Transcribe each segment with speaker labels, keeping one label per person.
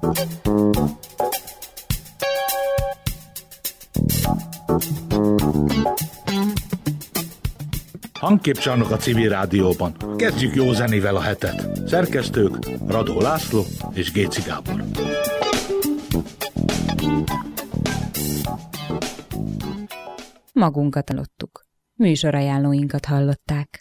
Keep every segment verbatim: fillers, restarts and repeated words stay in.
Speaker 1: Hangképcsarnok a Civil Rádióban. Kezdjük jó zenével a hetet. Szerkesztők Radó László és Géci Gábor.
Speaker 2: Magunkat aludtuk. Műsorajánlóinkat hallották.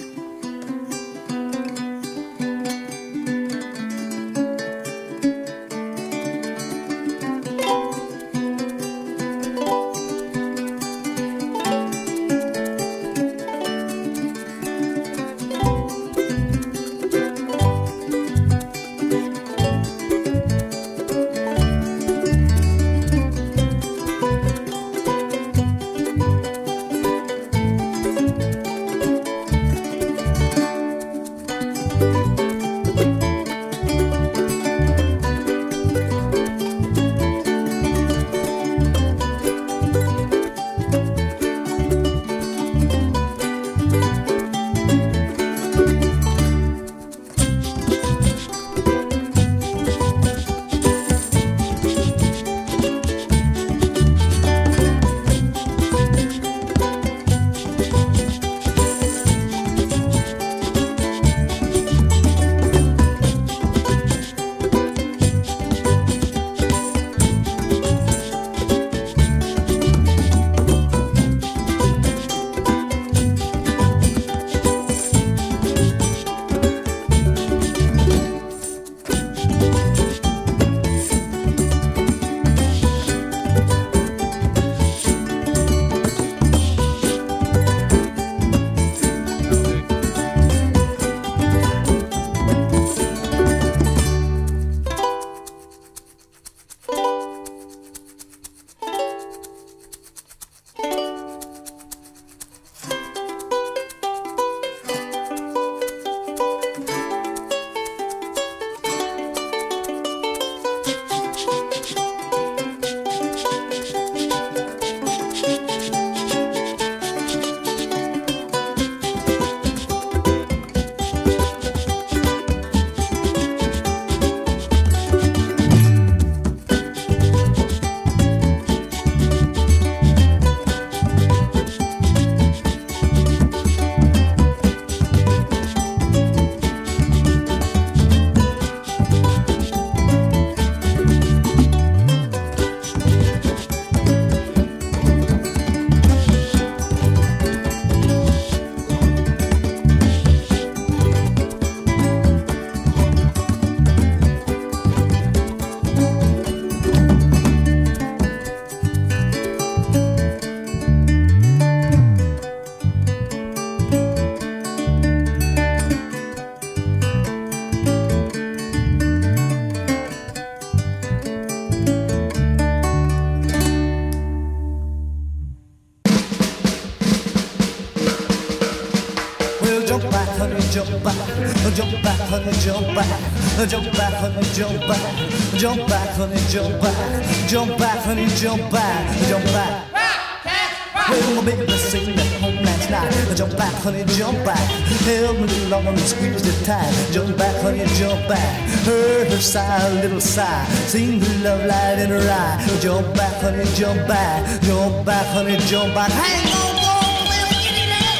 Speaker 3: jump back, jump back, honey, jump back, jump back, honey, jump back, jump back, honey, jump back, jump back, honey, jump back, jump back. Well, my baby sing at home last night. Jump back, honey, jump back. Help me along and squeeze it tight. Jump back, honey, jump back. Heard her sigh, a little sigh. Seen the love light in her eye. Jump back, honey, jump back. Jump back, honey, jump back. Hang on, go, let's get it out.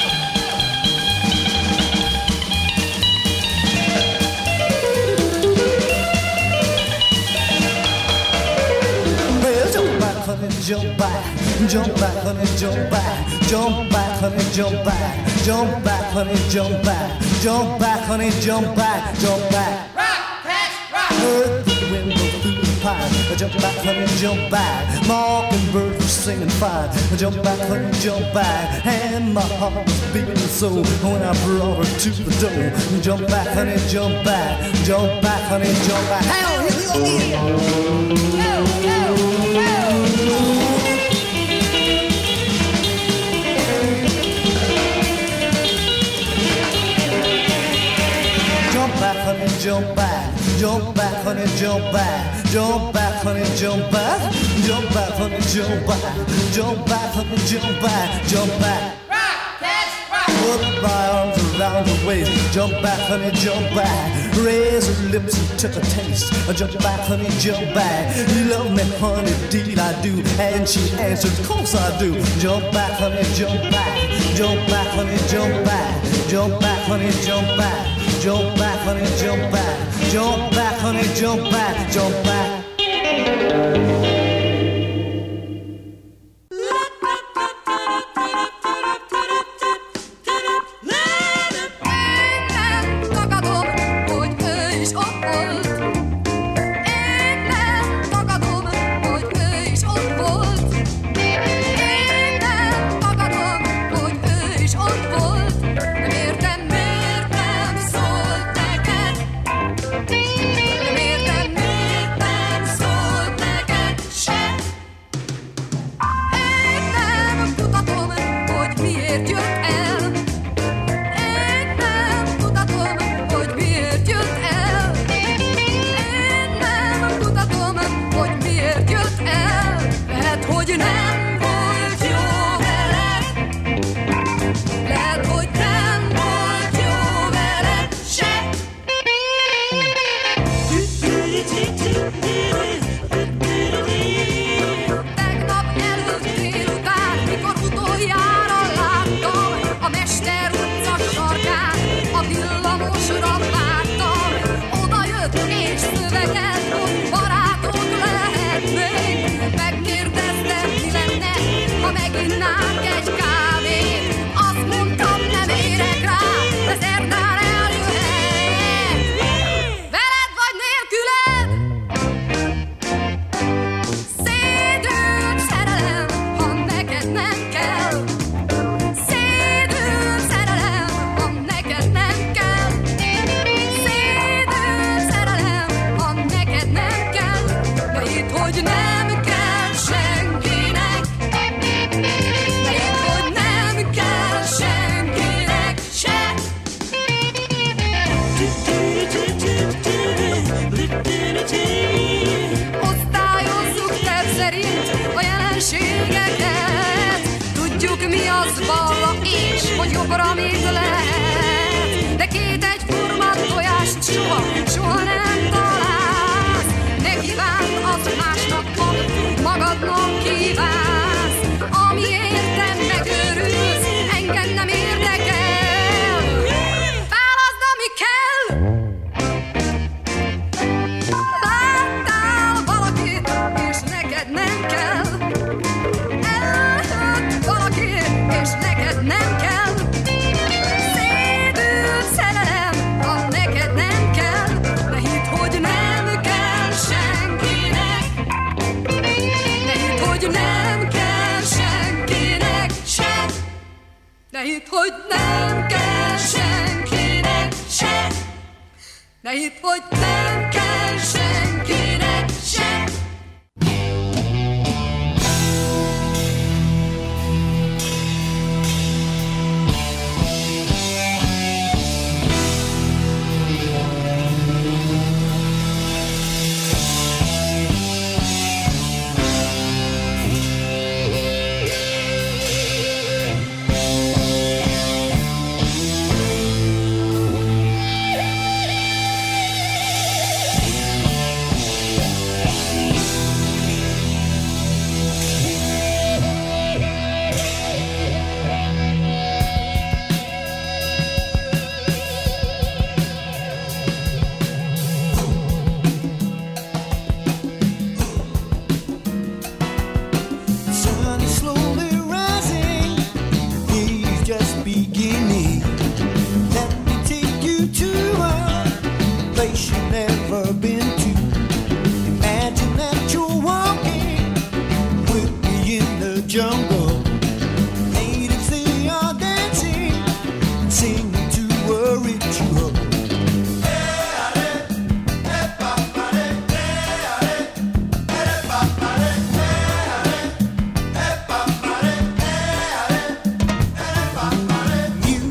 Speaker 3: Well, jump back, honey, jump back. Jump back, honey, jump back. Jump back, honey, jump back. Jump back, honey, jump back. Jump back, honey, jump back. Jump back.
Speaker 4: Rock, catch, rock.
Speaker 3: Heard the wind blow through the pine. Jump back, honey, jump back. Mockingbird was singing fine. Jump back, honey, jump back. And my heart was beating so when I brought her to the door. Jump back, honey, jump back. Jump back, honey, jump back. Hang on, here we go again. Go, go, go. Jump back, honey, jump back. Jump back, honey, jump back. Jump back, honey, jump back. Jump back, honey, jump back. Jump back, honey, jump back. Jump back.
Speaker 4: Rock, catch, rock.
Speaker 3: Put my arms around her waist. Jump back, honey, jump back. Raise her lips and took a taste. Jump back, honey, jump back. You love me, honey, indeed I do. And she answered, of course I do. Jump back, honey, jump back. Jump back, honey, jump back. Jump back, honey, jump back. Jump back, honey, jump back. Jump back, honey, jump back. Jump back.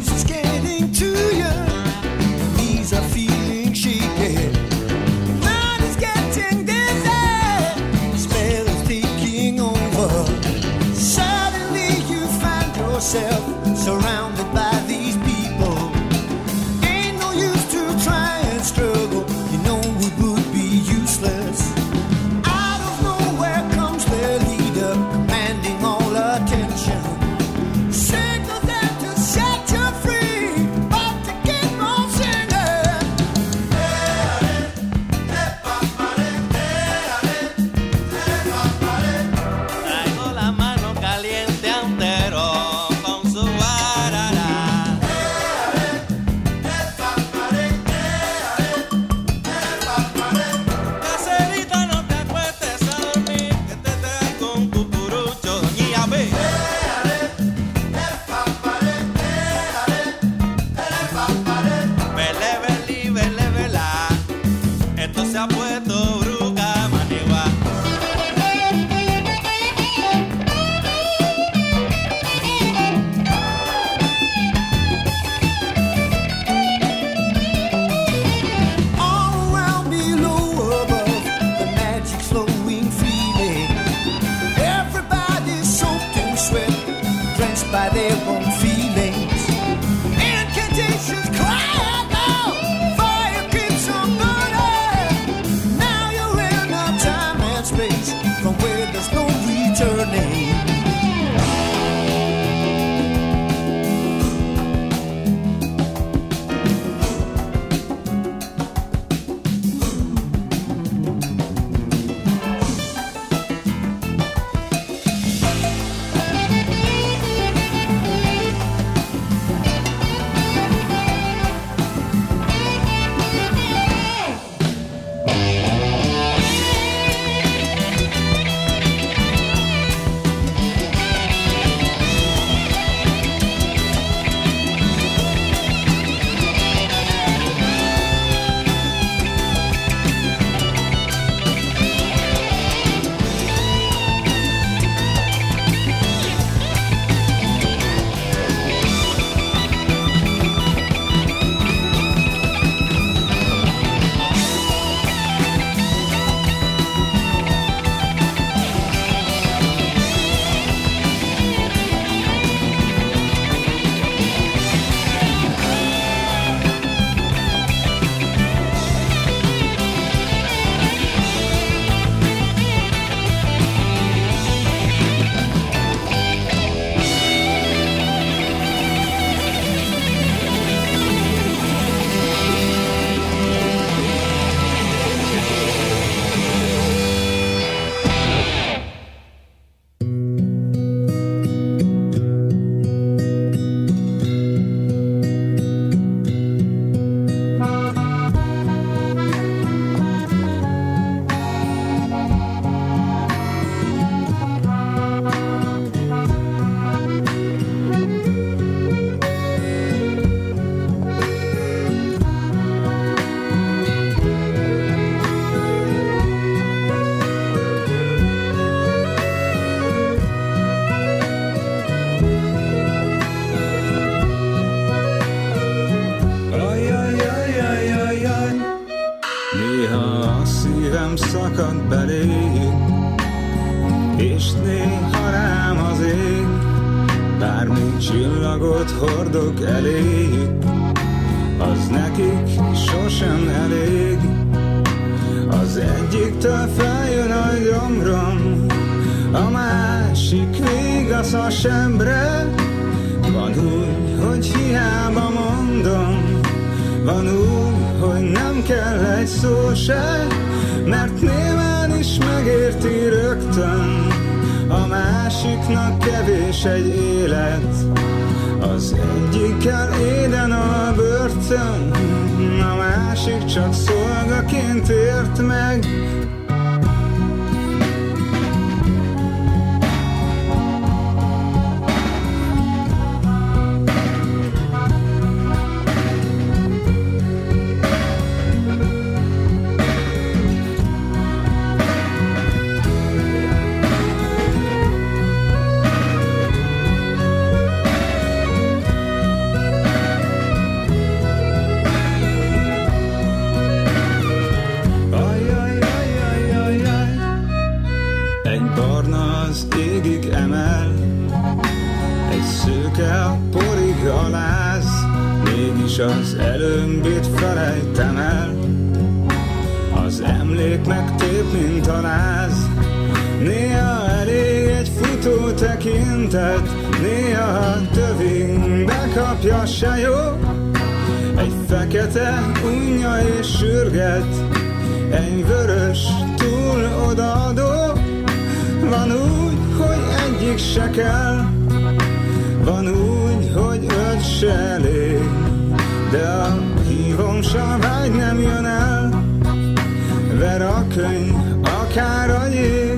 Speaker 4: Feeling shaky. Now se ha puesto bruca manigua.
Speaker 3: By their own feelings, incantations cry out now, fire keeps on burning. Now you're in a time and space from where there's no returning.
Speaker 5: szakad beléd, és néha rám az ég, bármi csillagot hordok elég, az nekik sosem elég. Az egyiktől feljön a gyomrom, a másik vigasz a sembre. Van úgy, hogy hiába mondom, van úgy, hogy nem kell egy szó se, mert némán is megérti rögtön, a másiknak kevés egy élet. Az egyikkel éden a börtön, a másik csak szolgaként ért meg. Az előmbét felejtem el, az emlék megtép, mint a láz. Néha elég egy futó tekintet, néha tövén bekapja se jó. Egy fekete unja és sürget, egy vörös túl odaadó. Van úgy, hogy egyik se kell, van úgy, hogy öt se elég. De a hívom s a vágy nem jön el, ver a könyv, akár a jég.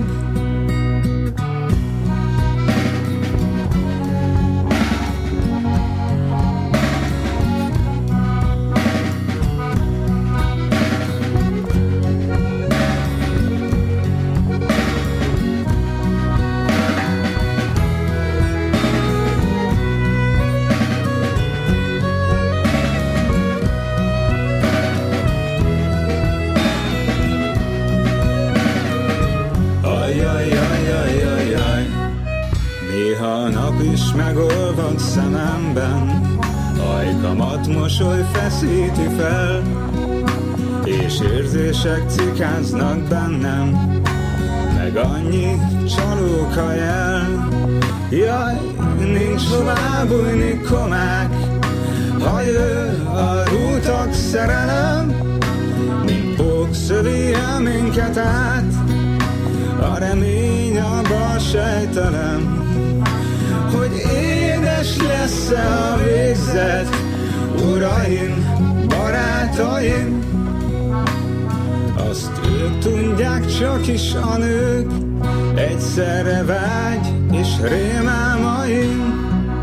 Speaker 5: megolvad szememben, ajkamat mosoly feszíti fel, és érzések cikáznak bennem, meg annyi csalóka jel. Jaj, nincs hová bújni, komák, ha jön a rútak szerelem, mint pók szövi el minket át, a remény abba sejtelem, hogy édes lesz-e a végzet, uraim, barátaim. Azt ők tudják, csak is a nők, egyszerre vágy és rémálmaim.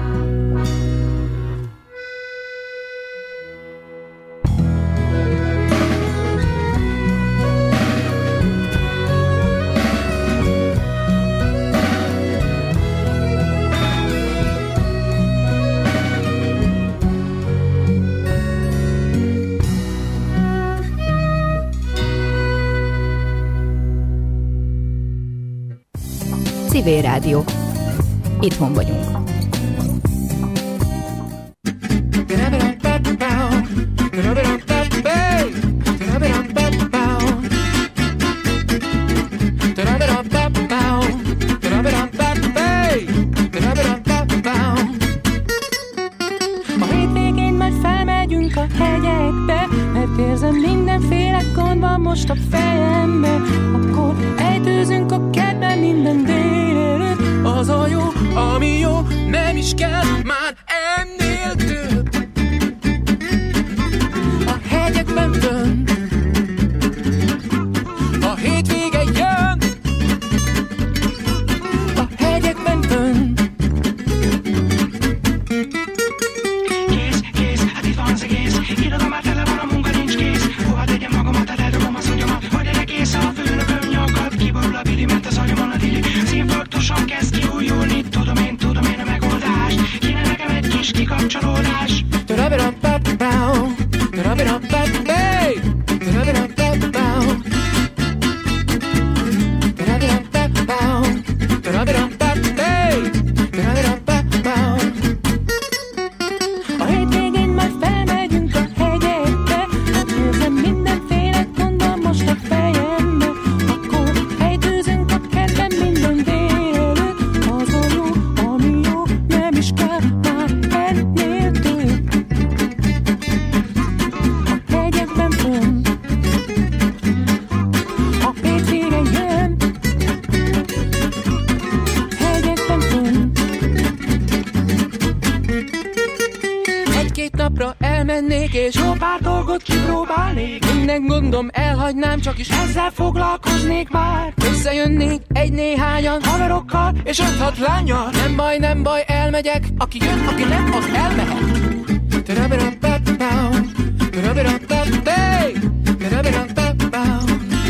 Speaker 2: Civil Rádió. Itthon vagyunk.
Speaker 6: A hétvégén majd felmegyünk a hegyekbe, mert érzem mindenféle gond van most a fejembe. Akkor ejtőzünk a kertben minden délelőtt. Az a jó, ami jó, nem is kell már ennél több. A hegyekben fönn, a hétvége jön. A hegyekben fönn. Kész, kész, hát itt van az egész. Irodalom már tele van, a munka nincs kész. Hova tegyem magamat, eldobom az agyamat, hogy egész a főnököm nyakad. Kiborul a bili, mert az agyamon a dili. Színfarktusom kezd kiújulni, tudom én, tudom én a megoldást. Kéne nekem egy kis kikapcsolódás. Tarabirapapapau, tarabirapapapay, tarabirapapapau, tarabirapapapau, tarabirapapapay, tarabirapapapau. A hétvégén majd felmegyünk a hegyekbe, hát érzem mindenféle gond van most a fejembe. Akkor ejtőzünk a kertben minden délelőtt. Az a jó, ami jó, nem is kell már ennél több. A hegyekben fönn, a hétvége jön. Hegyekben fönn. Egy-két napra elmennék, és jó pár dolgot kipróbálnék. Minden gondom elhagynám, csak is ezzel foglalkoznék már. Összejönnék egy-néhányan haverokkal, és öt-hat lányal. Nem baj, nem baj, elmegyek. Aki jön, aki nem, az elmehet. Tarabirapapapau, tarabirapapapay, tarabirapapapau,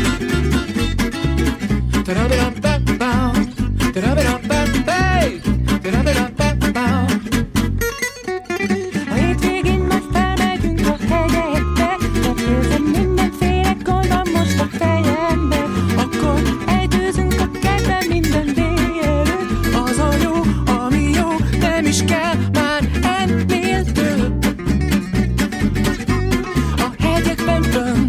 Speaker 6: tarabirapapapau, tarabirapapapay, tarabirapapapau. A hétvégén majd felmegyünk a hegyekbe, mert érzem mindenféle gond van most a fejembe. Akkor ejtőzünk a kertben minden délelőtt. Az a jó, ami jó, nem is kell már ennél több. A hegyekben fönn,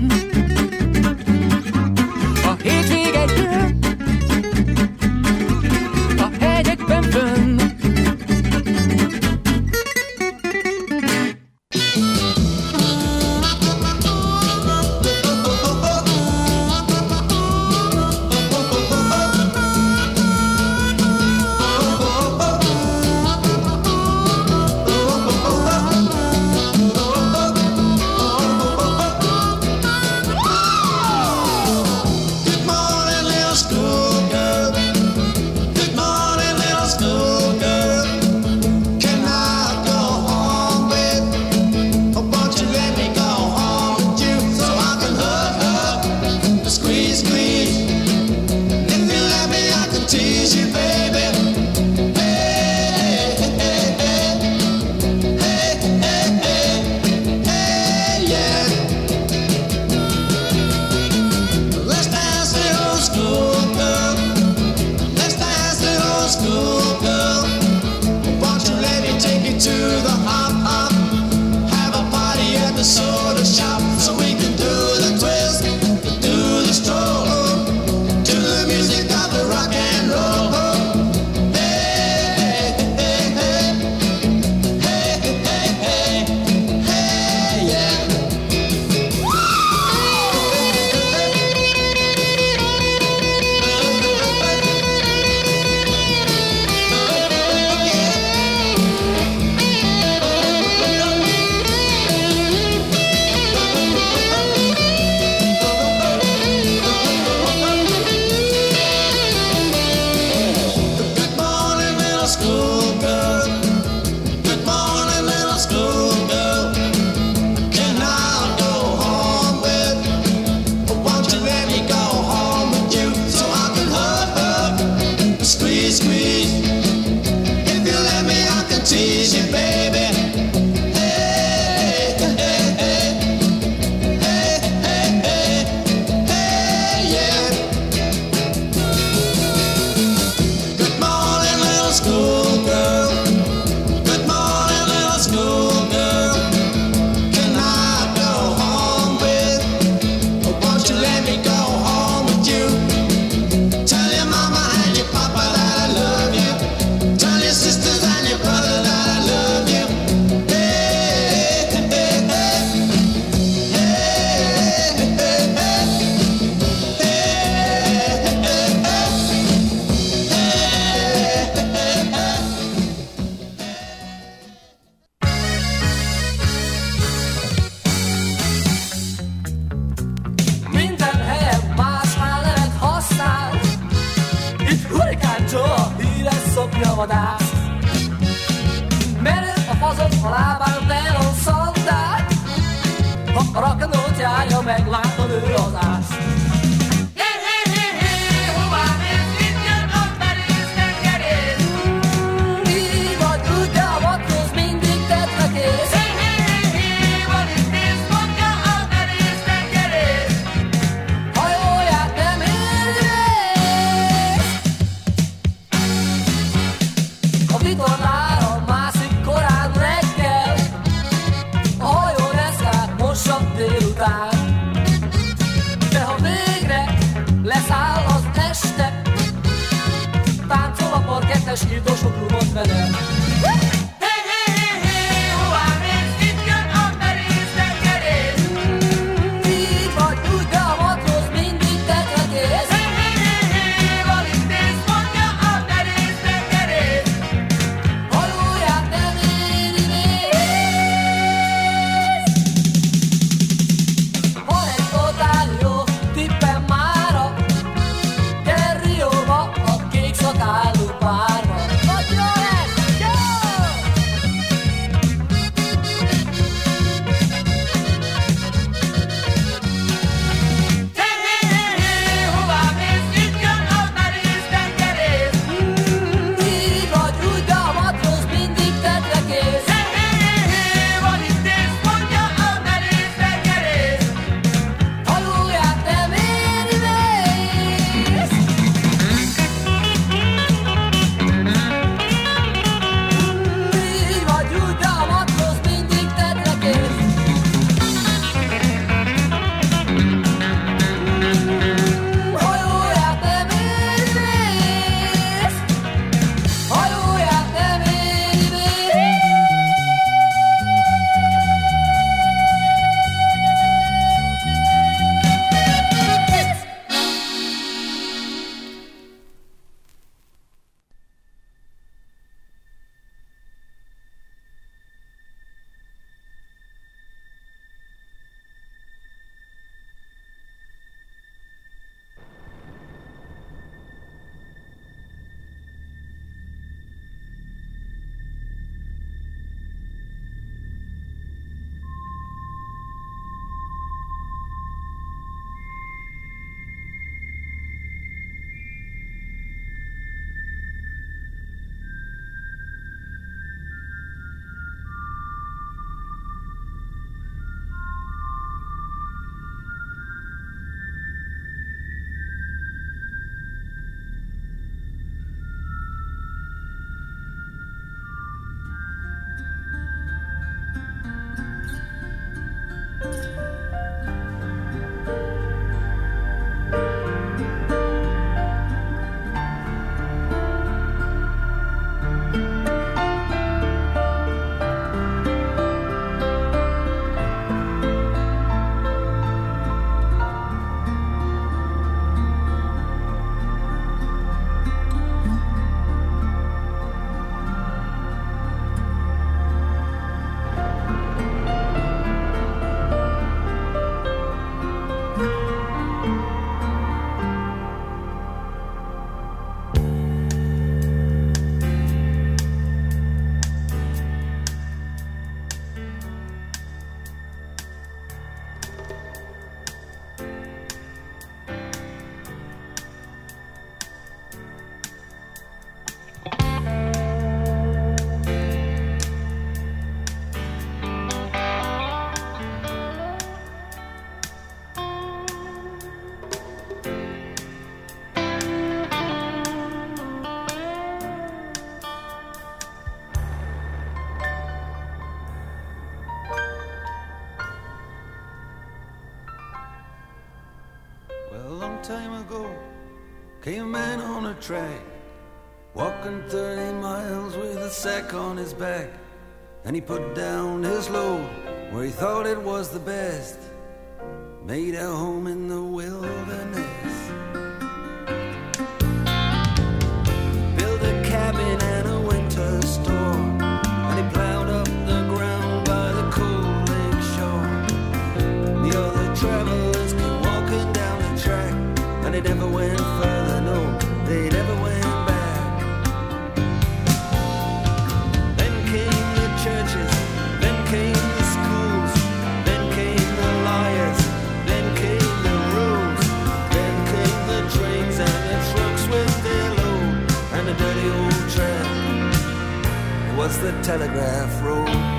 Speaker 7: a vadász. Merő a fazon, a lábán melon szandál. Ha a rakanót járja, meglátod ő az ász. De ha végre leszáll az este, táncol a parkettes hírdosok rumot vele.
Speaker 8: Time ago, came a man on a track, walking thirty miles with a sack on his back. And he put down his load where he thought it was the best, made a home in the wilderness. Built a cabin and a winter store, and he plowed up the ground by the cold lake shore. The other travelers came walking down the track, and they never went further, no, they never went back. the telegraph road.